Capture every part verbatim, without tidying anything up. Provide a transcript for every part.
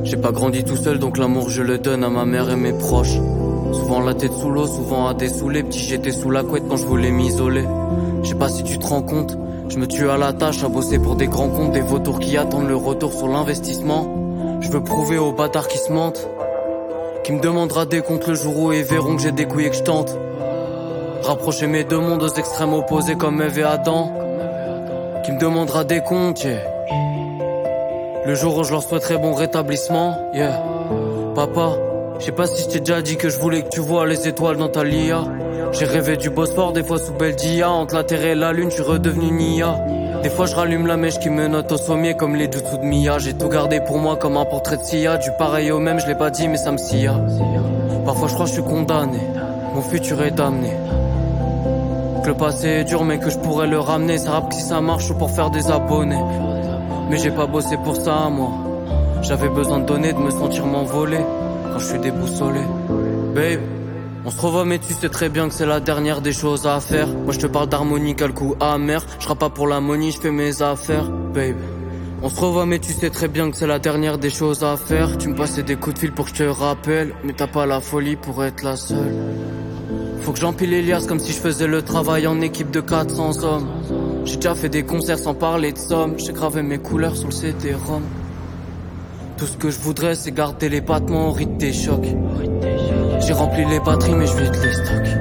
J'ai pas grandi tout seul donc l'amour je le donne à ma mère et mes proches. Souvent la tête sous l'eau, souvent à dessouler. Petit j'étais sous la couette quand je voulais m'isoler. Je sais pas si tu te rends compte, je me tue à la tâche à bosser pour des grands comptes, des vautours qui attendent le retour sur l'investissement. Je veux prouver aux bâtards qui se mentent, qui me demandera des comptes le jour où ils verront que j'ai des couilles et que je tente. Rapprocher mes deux mondes aux extrêmes opposés comme Ève et Adam, qui me demandera des comptes, yeah. Le jour où je leur souhaiterai bon rétablissement, yeah. Papa, je sais pas si je t'ai déjà dit que je voulais que tu vois les étoiles dans ta lia. J'ai rêvé du Bosphore, des fois sous Beldia. Entre la terre et la lune, je suis redevenu Nia. Des fois je rallume la mèche qui me note au sommier comme les jutsu de Mia. J'ai tout gardé pour moi comme un portrait de Sia. Du pareil au même, je l'ai pas dit mais ça me scia. Parfois je crois que je suis condamné, mon futur est damné. Que le passé est dur mais que je pourrais le ramener. Ça rappe que si ça marche ou pour faire des abonnés. Mais j'ai pas bossé pour ça moi. J'avais besoin de donner, de me sentir m'envoler quand je suis déboussolé. Babe, on se revoit mais tu sais très bien que c'est la dernière des choses à faire. Moi je te parle d'harmonie, quel coup amer. Je rappe pas pour l'harmonie, je fais mes affaires. Babe, on se revoit mais tu sais très bien que c'est la dernière des choses à faire. Tu me passais des coups de fil pour que je te rappelle, mais t'as pas la folie pour être la seule. Faut que j'empile les liasses comme si je faisais le travail en équipe de quatre cents hommes. J'ai déjà fait des concerts sans parler de somme. J'ai gravé mes couleurs sur le C D-ROM. Tout ce que je voudrais c'est garder les battements au rythme des chocs. J'ai rempli les batteries mais je vide les stocks.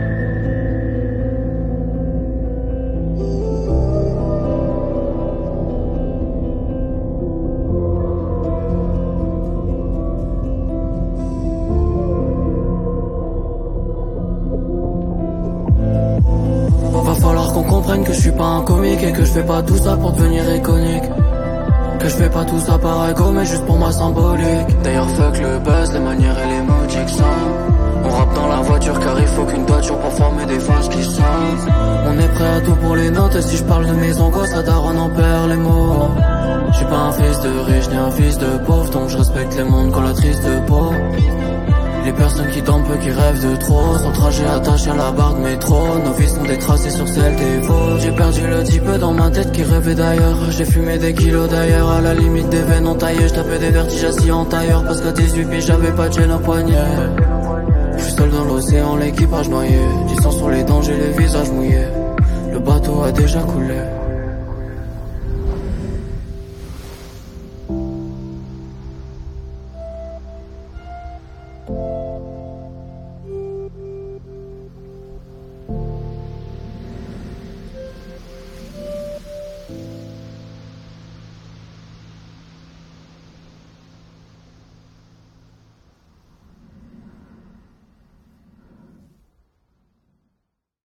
Va falloir qu'on comprenne que je suis pas un comique et que je fais pas tout ça pour devenir iconique. Que je fais pas tout ça par ego mais juste pour ma symbolique. D'ailleurs fuck le buzz, les manières et les mots Jigsaw. On rappe dans la voiture car il faut qu'une voiture pour former des phases qui sortent. On est prêt à tout pour les notes et si je parle de mes angoisses, la daronne en perd les mots. Je suis pas un fils de riche ni un fils de pauvre, donc je respecte les mondes quand la triste peau. Les personnes qui dorment peu, qui rêvent de trop. Sans trajet attaché à la barre de métro. Nos vies sont détracées sur celles des veaux. J'ai perdu le type dans ma tête qui rêvait d'ailleurs. J'ai fumé des kilos d'ailleurs. À la limite des veines entaillées. J'tapais des vertiges assis en tailleur. Parce qu'à dix-huit pieds j'avais pas de gêne au poignet. J'suis seul dans l'océan, l'équipage noyé. Du sang sur les dents, j'ai les visages mouillés. Le bateau a déjà coulé.